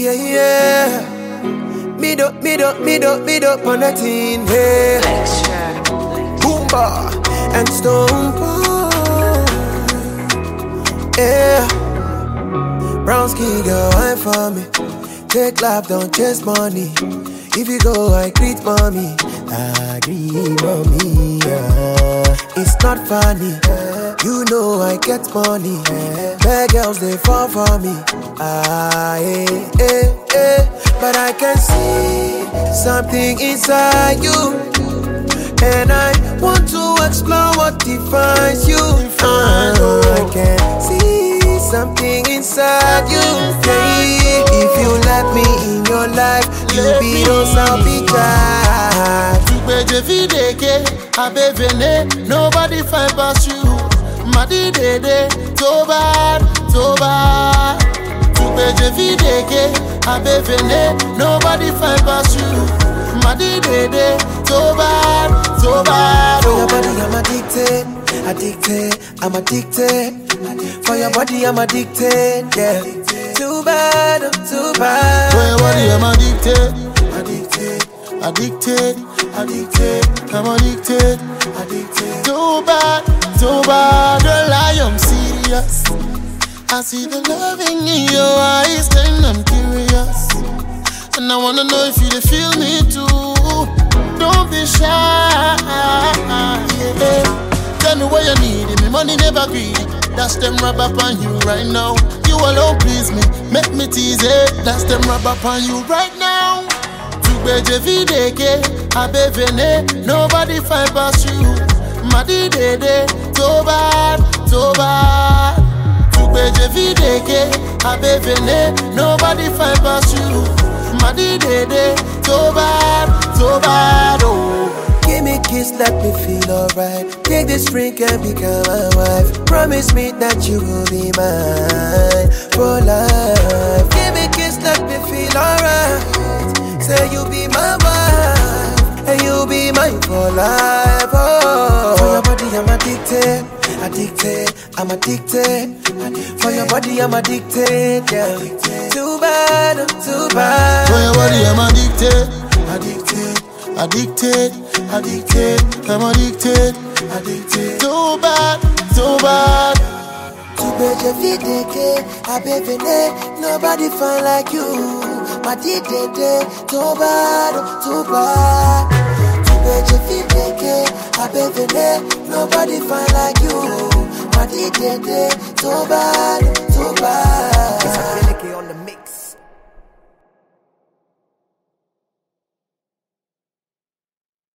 yeah. Me do on the team, yeah. Boomba and Stone Cold, yeah. Brownski girl, wine for me. Take life, don't chase money. If you go, I greet mommy. I greet mommy, yeah. It's not funny, you know I get money. Bad girls, they fall for me. But I can see something inside you, and I want to explore what defines you. I can see something inside you, yeah. If you let me in your life, you be those I'll be tired. Nobody find past you. Madi dede, so bad. Nobody find past you. Madi dede, so bad. For your body, I'm addicted. I'm addicted. For your body, I'm addicted, yeah. Too bad. For your body, I'm addicted. I'm addicted. Too bad. Girl, I am serious. I see the loving in your eyes, and I'm curious. And I wanna know if you feel me too. Don't be shy, yeah. Tell me what you need, me money never greedy. That's them rub up on you right now. You alone please me, make me tease it. That's them rub up on you right now. Nobody find past you. Madi dede, so bad. Nobody find past you. Madi dede, so bad, oh. Give me a kiss, let me feel alright. Take this drink and become my wife. Promise me that you will be mine for life. Give me a kiss, let me feel alright. Say you'll be my wife, and you'll be mine for life, oh. For your body, I'm addicted. I'm addicted. For your body, I'm addicted, yeah. Too bad. For your body, I'm addicted. I'm addicted. Too bad. Nobody find like you. Madi dede, too bad. Nobody find like you. Madi dede, too bad.